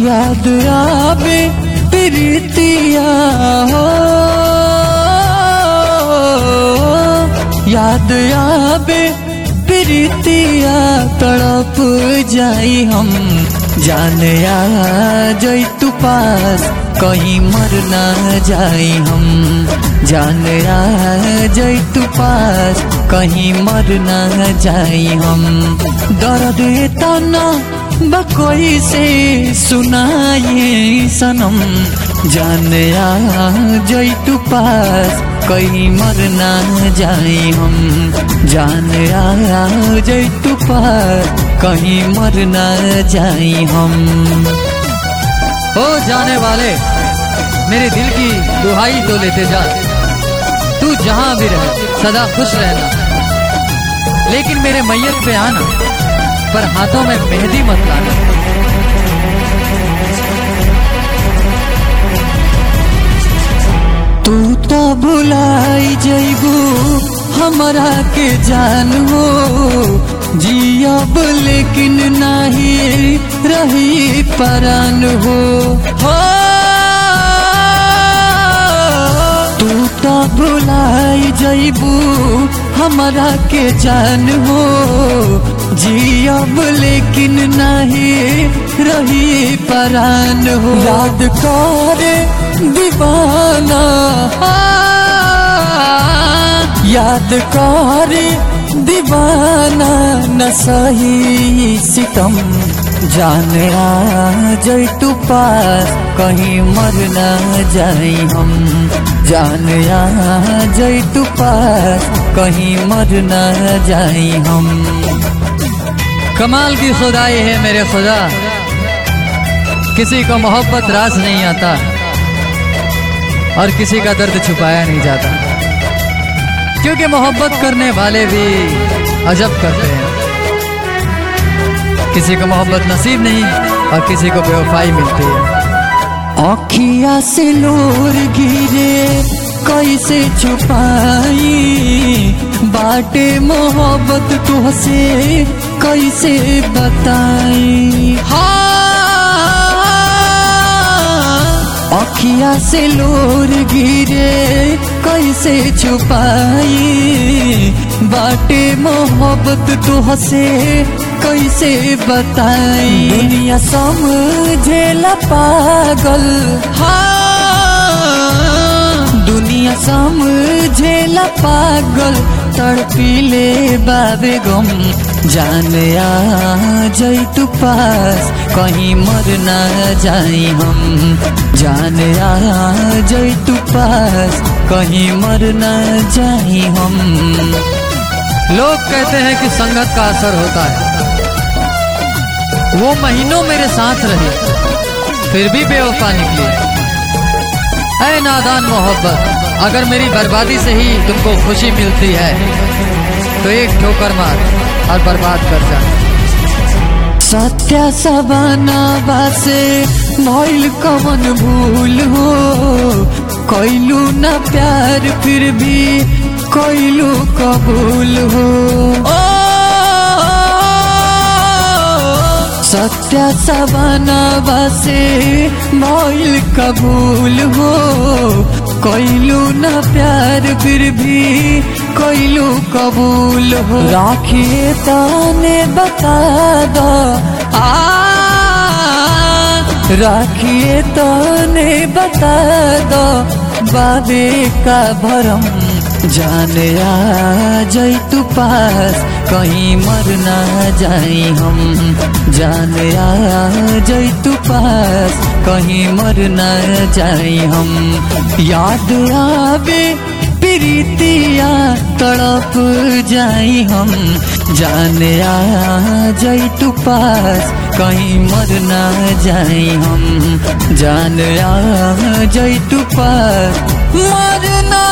याद आवे प्रीतिया हो, याद आवे प्रीतिया तड़प जाई हम। जाने आ जाई तू पास कहीं मर ना जाई हम। जाने आ जाई तू पास कहीं मर ना जाई हम। दर्द तना बकोई से सुनाए सनम। जाने आ जाई तू पास कहीं मर ना जाई हम। जाने आ जाई तू पास कहीं मर ना जाई हम। ओ जाने वाले मेरे दिल की दुहाई तो लेते जा, तू जहां भी रहे सदा खुश रहना। लेकिन मेरे मैयत पे आना, पर हाथों में मेहंदी मत लाना। तू तो भुलाई जइबू हमरा के जान हो। जियब लेकिन नहीं रही परान हो। तू तो भुलाई जइबू हमरा के जान हो। जियब लेकिन नहीं रही परान हो। याद करे दीवाना, याद करे दीवाना न सही सितम। जाने आ जाई तू पास कहीं मर ना जाई हम। जाने आ जाई तू पास कहीं मर ना जाई हम। कमाल की खुदाई है मेरे खुदा, किसी को मोहब्बत राज नहीं आता और किसी का दर्द छुपाया नहीं जाता। क्योंकि मोहब्बत करने वाले भी अजब करते हैं। किसी को मोहब्बत नसीब नहीं और किसी को बेवफाई मिलती है। आँखिया से लोर गिरे कैसे छुपाई, बाटे मोहब्बत तुहसे कैसे बताई। आँखिया से लोर गिरे कैसे छुपाई, बाटे मोहब्बत तुहसे कैसे बताई। दुनिया समझेला पागल, दुनिया समझेला पागल, तड़पीले बाबे गम। जाने आ जाई तू पास कहीं मर ना जाई हम। जाने आ जाई तू पास कहीं मर ना जाई हम। लोग कहते हैं कि संगत का असर होता है। वो महीनों मेरे साथ रही फिर भी बेवफा निकली। ऐ नादान मोहब्बत, अगर मेरी बर्बादी से ही तुमको खुशी मिलती है तो एक ठोकर मार और बर्बाद कर जा। सत्या सबाना बासे भइल कवन भूल हो। कैलू न प्यार फिर भी कैलू कबूल हो। सत्या सबाना बासे भइल कबूल हो। कैलू न प्यार फिर भी कैलू कबूल हो। राखिए ताने बता दो, राखिए ताने बता दो बाबे का भरम। जाने आ जाई तू पास कहीं मर ना जाई हम। जाने आ जाई तू पास कहीं मर ना जाई हम। याद आवे प्रीतिया तड़प जाई हम। जाने आ जाई तू पास कहीं मर ना जाई हम। जाने आ जाई तू पास मर ना